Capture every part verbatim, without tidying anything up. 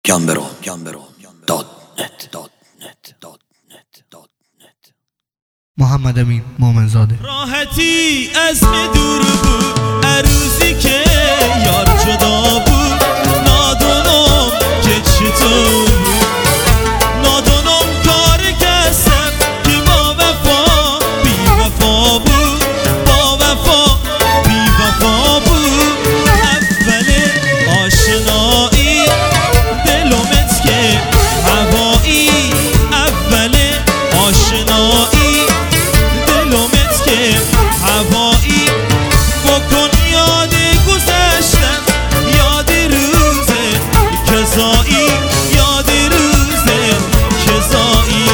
گمبرو گمبرو دات نت دات نت دات نت دات نت. محمد امین مومنزاده. راحتی از دور بود عروسی که یار جدا بود، نادونم که چطور بود، نادونم کار کسم که با وفا بی وفا بود، با وفا بی وفا بود. اول آشنایی دلومت که هوایی، اول آشنایی دلومت که هوایی. بکن یاد گذشتم، یاد روز کذایی، یاد روز کذایی.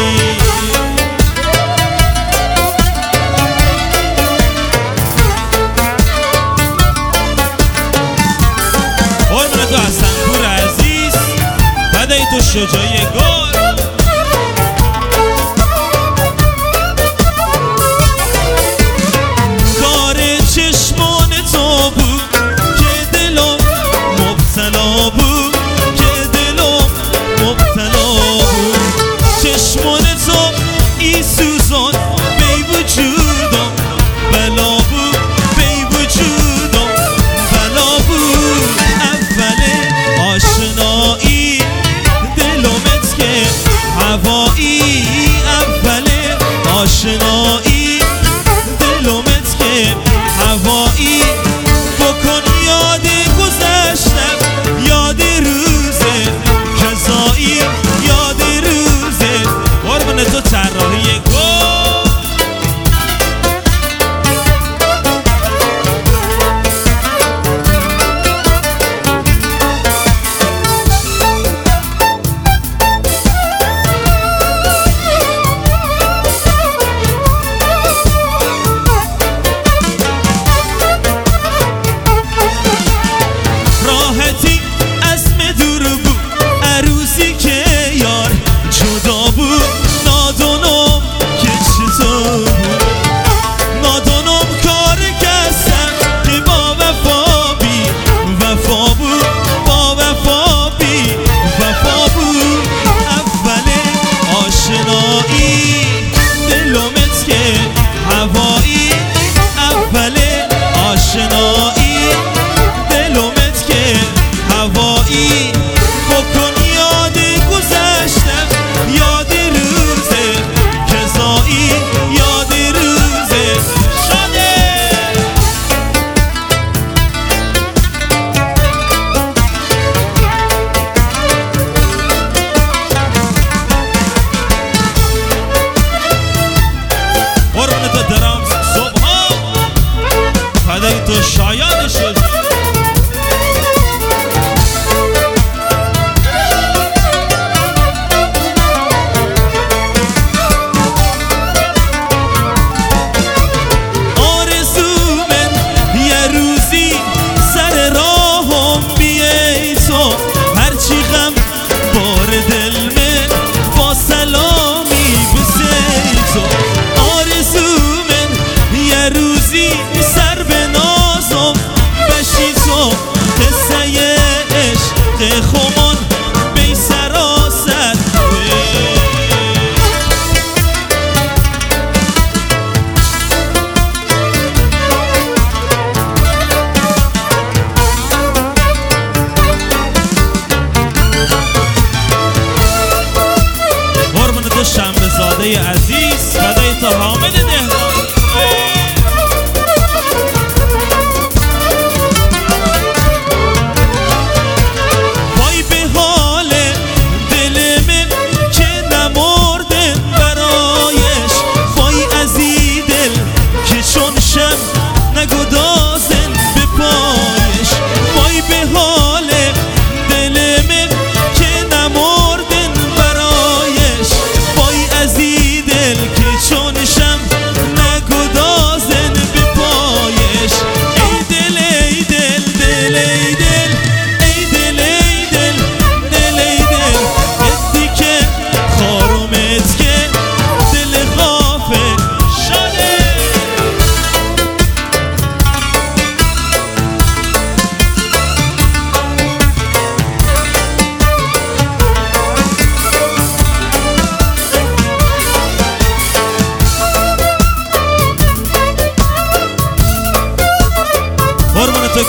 قربون تو حسن پور عزیز، فدای تو شجاعی گل. کار چشمان تو بود که دلم مبتلا بود، که دلم مبتلا بود. چشمان تو ای سوزان بی وجودم بلا بود، بی وجودم بلا بود. اول آشنایی دلومت که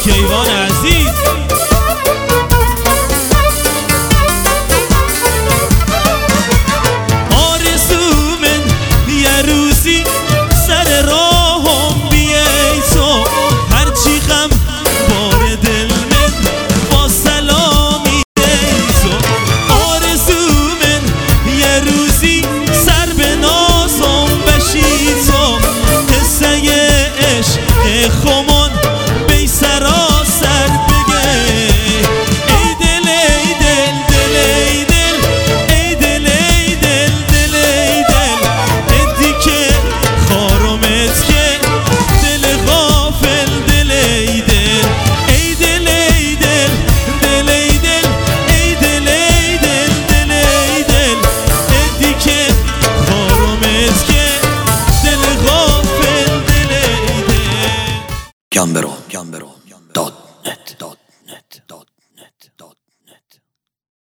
کیوان عزیز. آرزو من یه روزی سر راهم بیای تو، هرچی غم بار دل من با سلامی دی تو. آرزو من یه روزی سر به نازم بشی تو، قصه عشق خمون بی سراسر بگه. ای دل ای دل دل ای دل ای دل ای دل دل ای دل، ادی که خارمت که دل غافل دل ای دل. ای دل ای دل دل ای دل ای دل ای دل دل ای دل، ادی که خارمت که دل غافل دل ای دل. جان برو جان برو